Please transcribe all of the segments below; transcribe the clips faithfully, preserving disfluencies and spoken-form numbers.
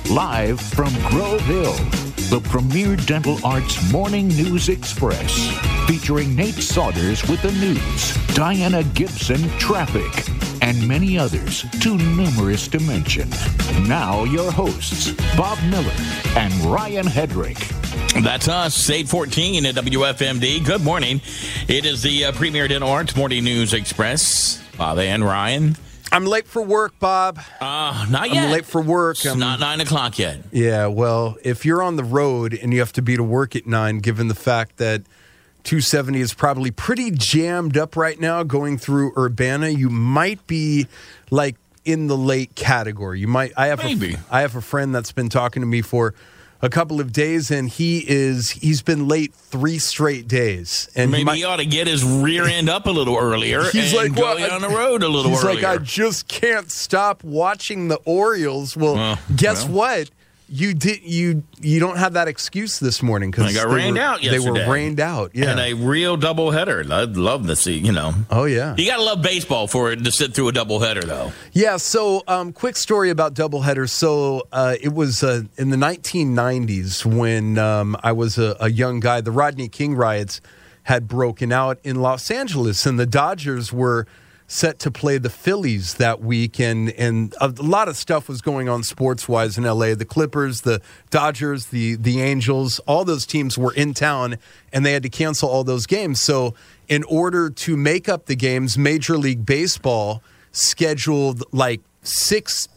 Live from Grove Hill, the premier dental arts morning news express. Featuring Nate Saunders with the news, Diana Gibson, traffic, and many others too numerous to mention. Now your hosts, Bob Miller and Ryan Hedrick. That's us, eight fourteen at W F M D. Good morning. It is the uh, Premier Dental Arts Morning News Express. Bob and Ryan. I'm late for work, Bob. Uh, not yet. I'm late for work. It's I'm, not nine o'clock yet. Yeah, well, if you're on the road and you have to be to work at nine, given the fact that two seventy is probably pretty jammed up right now going through Urbana, you might be like in the late category. You might. I have Maybe. A, I have a friend that's been talking to me for a couple of days, and he is he's been late three straight days. And maybe he, might, he ought to get his rear end up a little earlier he's and like, go well, on the road a little he's earlier. like, I just can't stop watching the Orioles. Well, Well, guess well. what? You did you you don't have that excuse this morning because They got rained out They yesterday. were rained out. Yeah, And a real doubleheader. I'd love to see, you know. oh yeah. You got to love baseball for it to sit through a doubleheader, though. Yeah, so um, quick story about doubleheaders. So uh, it was uh, in the nineteen nineties when um, I was a, a young guy. The Rodney King riots had broken out in Los Angeles, and the Dodgers were set to play the Phillies that week, and, and a lot of stuff was going on sports-wise in L A. The Clippers, the Dodgers, the, the Angels, all those teams were in town, and they had to cancel all those games. So in order to make up the games, Major League Baseball scheduled like six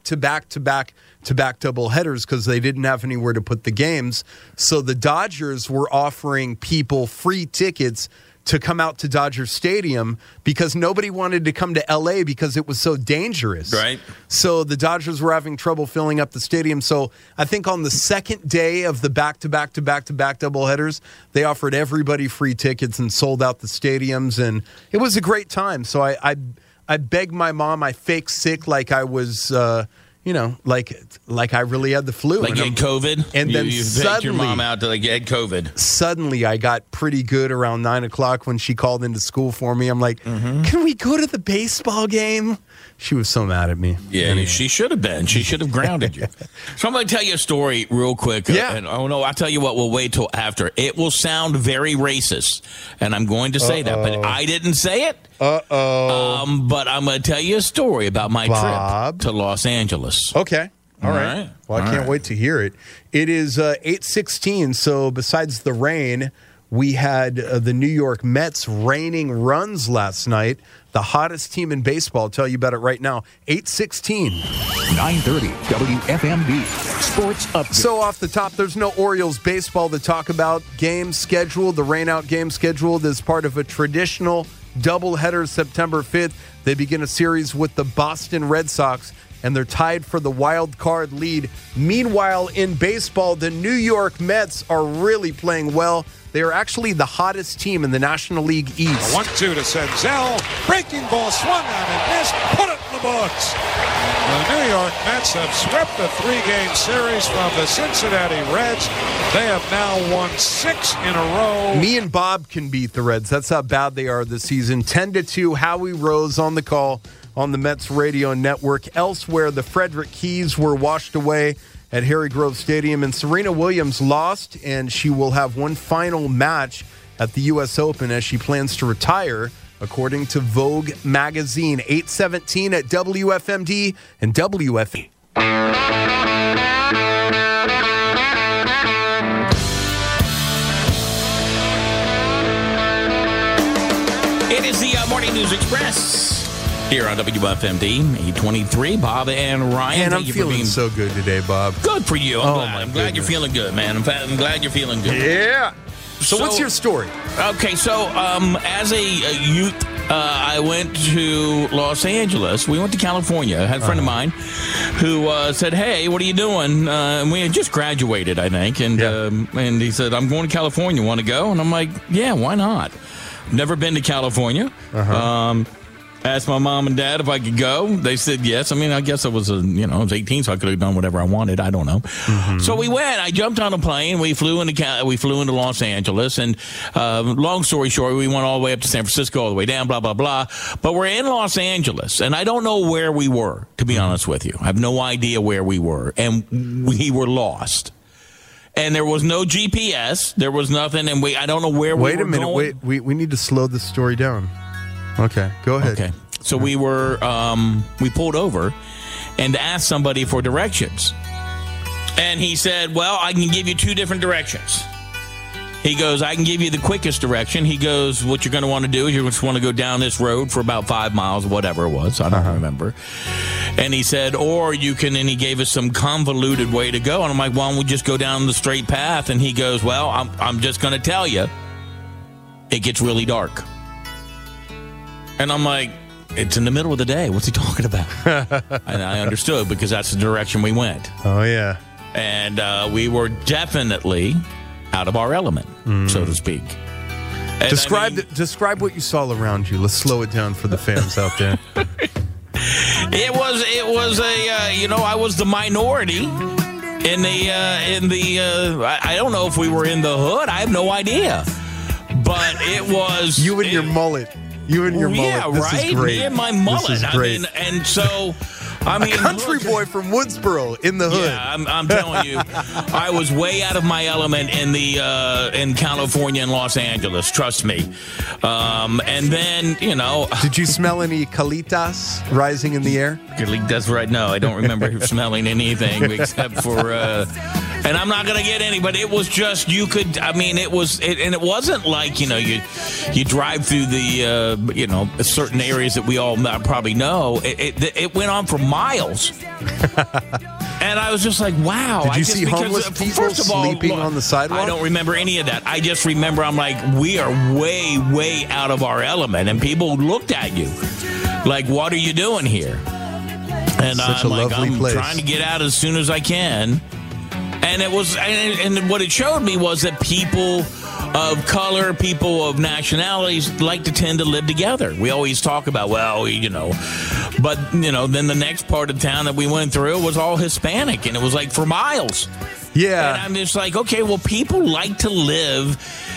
back-to-back-to-back-to-back doubleheaders because they didn't have anywhere to put the games. So the Dodgers were offering people free tickets to come out to Dodger Stadium because nobody wanted to come to L A because it was so dangerous. Right. So the Dodgers were having trouble filling up the stadium. So I think on the second day of the back-to-back-to-back-to-back doubleheaders, they offered everybody free tickets and sold out the stadiums, and it was a great time. So I I, I begged my mom, I faked sick like I was, uh, you know, like like I really had the flu. Like and you I'm- had COVID? And you, then you faked suddenly, your mom out to like, get COVID. Suddenly, I got pretty good around nine o'clock when she called into school for me. I'm like, Mm-hmm. can we go to the baseball game? She was so mad at me. Yeah, Anyway. she should have been. She should have grounded you. So I'm going to tell you a story real quick. Uh, Yeah. And, oh, no, I'll tell you what. We'll wait till after. It will sound very racist, and I'm going to say Uh-oh. that, but I didn't say it. Uh-oh. Um, but I'm going to tell you a story about my Bob. trip to Los Angeles. Okay. All All right. right. Well, I All can't right. wait to hear it. It is uh, eight sixteen, so besides the rain, we had uh, the New York Mets raining runs last night. The hottest team in baseball. I'll tell you about it right now. eight sixteen. nine thirty W F M D. Sports Update. So off the top, there's no Orioles baseball to talk about. Game scheduled, the rainout game scheduled as part of a traditional doubleheader September fifth. They begin a series with the Boston Red Sox, and they're tied for the wild card lead. Meanwhile, in baseball, the New York Mets are really playing well. They are actually the hottest team in the National League East. one two to Senzel. Breaking ball swung on and missed. Put it in the books. The New York Mets have swept the three-game series from the Cincinnati Reds. They have now won six in a row. Me and Bob can beat the Reds. That's how bad they are this season. ten to two, Howie Rose on the call on the Mets radio network. Elsewhere, the Frederick Keys were washed away at Harry Grove Stadium, and Serena Williams lost, and she will have one final match at the U S Open as she plans to retire, according to Vogue magazine. eight seventeen at W F M D and W F M D. It is the uh, Morning News Express here on W F M D, eight twenty-three. Bob and Ryan. And I'm thank you for feeling being so good today, Bob. good for you. I'm Oh, glad, my I'm glad you're goodness. feeling good, man. I'm, fa- I'm glad you're feeling good. Yeah. So, So- what's your story? Okay, so um, as a, a youth, uh, I went to Los Angeles. We went to California. I had a friend of mine who uh, said, "Hey, what are you doing?" Uh, and we had just graduated, I think, and Yeah. um, and he said, "I'm going to California. Want to go?" And I'm like, "Yeah, why not?" Never been to California. Uh-huh. Um, Asked my mom and dad if I could go. They said yes. I mean, I guess I was, a, you know, I was eighteen, so I could have done whatever I wanted. I don't know. Mm-hmm. So we went. I jumped on a plane. We flew into we flew into Los Angeles, and uh, long story short, we went all the way up to San Francisco, all the way down, blah blah blah. But we're in Los Angeles, and I don't know where we were. To be honest with you, I have no idea where we were, and we were lost. And there was no G P S. There was nothing, and we I don't know where wait we were a minute. going. Wait, we we need to slow this story down. Okay, go ahead. Okay. So we were, um, we pulled over and asked somebody for directions. And he said, well, I can give you two different directions. He goes, I can give you the quickest direction. He goes, what you're going to want to do is you just want to go down this road for about five miles, whatever it was. I don't uh-huh. remember. And he said, or you can, and he gave us some convoluted way to go. And I'm like, why don't we just go down the straight path? And he goes, well, I'm, I'm just going to tell you, it gets really dark. And I'm like, it's in the middle of the day. What's he talking about? And I understood because that's the direction we went. Oh, yeah. And uh, we were definitely out of our element, mm. so to speak. And describe I mean, describe what you saw around you. Let's slow it down for the fans out there. It was it was a uh, you know I was the minority in the uh, in the uh, I, I don't know if we were in the hood. I have no idea, but it was you and it, your mullet. You and your mullet. Yeah, this right. Is great. Me and my mullet. This is great. I mean, and so. I mean, a country look, boy from Woodsboro in the hood. Yeah, I'm, I'm telling you, I was way out of my element in the uh, in California and Los Angeles. Trust me. Um, and then, you know, did you smell any calitas rising in the air? That's right. No, I don't remember smelling anything except for. Uh, and I'm not going to get any, but it was just you could. I mean, it was, it, and it wasn't like you know you you drive through the uh, you know certain areas that we all probably know. It it, it went on for miles, and I was just like, wow. Did you I see because, homeless uh, people first of all, sleeping look, on the sidewalk? I don't remember any of that. I just remember I'm like, we are way way out of our element, and people looked at you like, what are you doing here? And Such I'm a like, lovely I'm place. trying to get out as soon as I can. And it was, and, and what it showed me was that people of color, people of nationalities like to tend to live together. We always talk about, well, you know, but, you know, then the next part of town that we went through was all Hispanic, and it was like for miles. Yeah. And I'm just like, okay, well, people like to live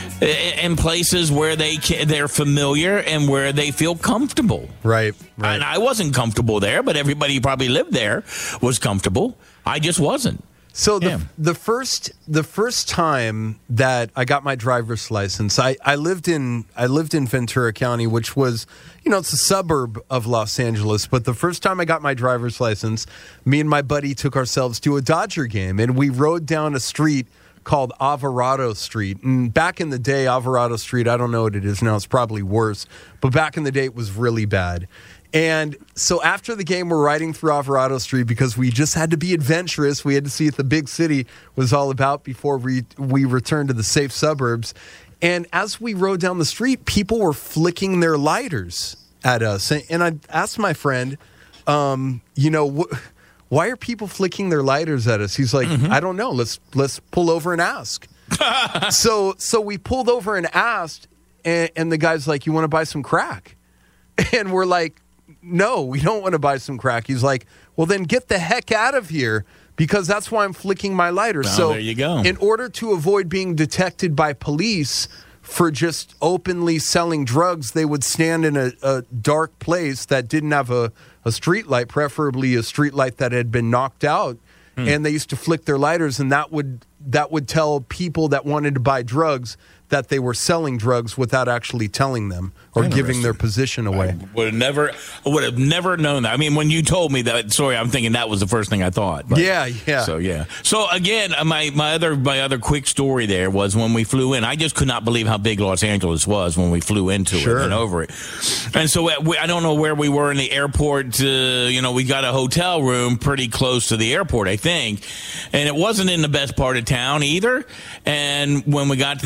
in places where they can, they're familiar and where they feel comfortable. Right, right. And I wasn't comfortable there, but everybody who probably lived there was comfortable. I just wasn't. So the Yeah. the first the first time that I got my driver's license, I, I lived in I lived in Ventura County, which was, you know, it's a suburb of Los Angeles. But the first time I got my driver's license, me and my buddy took ourselves to a Dodger game, and we rode down a street called Alvarado Street. And back in the day, Alvarado Street, I don't know what it is now, it's probably worse. But back in the day, it was really bad. And so after the game, we're riding through Alvarado Street because we just had to be adventurous. We had to see what the big city was all about before we, we returned to the safe suburbs. And as we rode down the street, people were flicking their lighters at us. And I asked my friend, um, you know, wh- why are people flicking their lighters at us? He's like, mm-hmm. I don't know. Let's let's pull over and ask. so so we pulled over and asked, and, and the guy's like, you want to buy some crack? And we're like, no, we don't want to buy some crack. He's like, well, then get the heck out of here because that's why I'm flicking my lighter. Well, so there you go. In order to avoid being detected by police for just openly selling drugs, they would stand in a, a dark place that didn't have a, a street light, preferably a street light that had been knocked out. Hmm. And they used to flick their lighters, and that would that would tell people that wanted to buy drugs that they were selling drugs without actually telling them or giving their position away. I would have never, I would have never known that. I mean, when you told me that story, I'm thinking that was the first thing I thought. But, yeah, yeah. So yeah. So again, my my other my other quick story there was when we flew in. I just could not believe how big Los Angeles was when we flew into sure. it and over it. And so we, I don't know where we were in the airport. Uh, you know, we got a hotel room pretty close to the airport, I think, and it wasn't in the best part of town either. And when we got to the uh,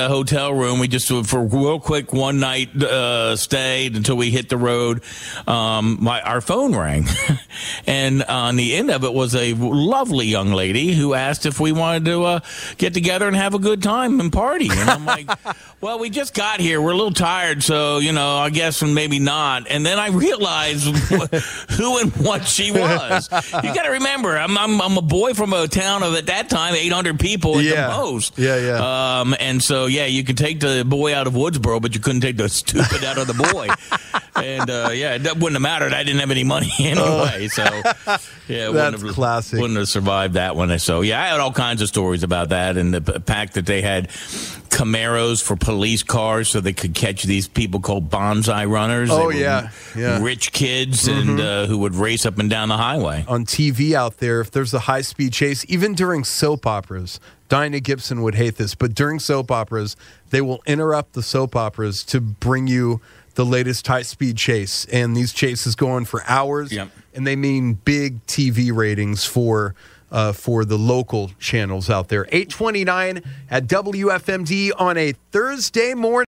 a hotel room. We just, for a real quick one night uh, stay until we hit the road, um, my, our phone rang. And on the end of it was a lovely young lady who asked if we wanted to uh, get together and have a good time and party. And I'm like, well, we just got here. We're a little tired, so, you know, I guess maybe not. And then I realized who and what she was. You got to remember, I'm, I'm I'm a boy from a town of, at that time, eight hundred people at yeah. the most. Yeah, yeah. Um, and so, yeah, you could take the boy out of Woodsboro, but you couldn't take the stupid out of the boy. And, uh, yeah, it wouldn't have mattered. I didn't have any money anyway. So, yeah, it That's wouldn't have, classic. Wouldn't have survived that one. So, yeah, I had all kinds of stories about that, and the fact that they had Camaros for police cars so they could catch these people called bonsai runners. Oh, they yeah, yeah. Rich kids Mm-hmm. and uh, who would race up and down the highway. On T V out there, if there's a high-speed chase, even during soap operas, Diana Gibson would hate this, but during soap operas, they will interrupt the soap operas to bring you the latest high-speed chase. And these chases go on for hours, Yep. and they mean big T V ratings for uh, for the local channels out there. eight twenty-nine at W F M D on a Thursday morning.